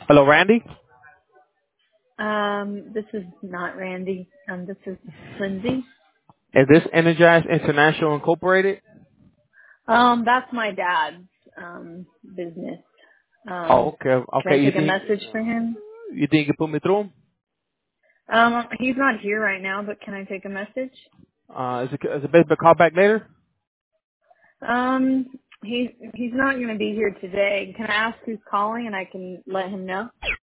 Hello, Randy. This is not Randy. This is Lindsay. Is this Energize International Incorporated? That's my dad's, business. Oh, Um, okay. can I Okay, take a message for him? you think you can put me through? He's not here right now, but can I take a message? Is it best to call back later? Um, he's not going to be here today. Can I ask who's calling and I can let him know?